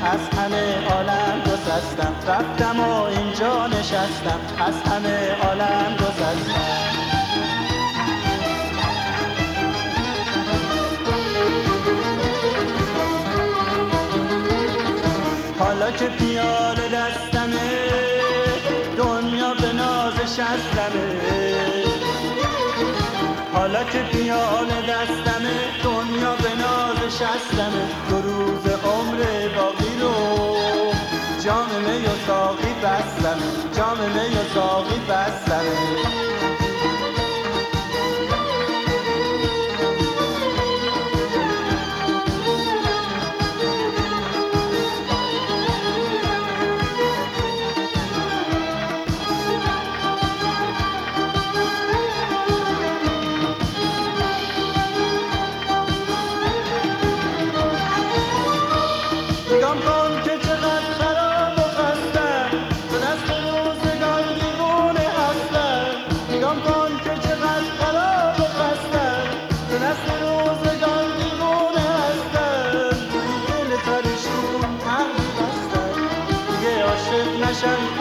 از همه عالم گسستم، رفتم و اینجا نشستم، از همه عالم گسستم. حالا که پیاله دستمه، دنیا به ناز شستمه. حالا که پیاله دستمه، دنیا به ناز شستمه. 2 روز عمر باقی رو جام می و ساقی بستمه، جام می و ساقی بستمه. نگام کن که چقدر خراب و خستم، به دست روزگار دیوونه هستم. نگام کن که چقدر خراب و خستم، به دست روزگار دیوونه هستم. توی دل پریشون هم بستم، دیگه عاشق نشم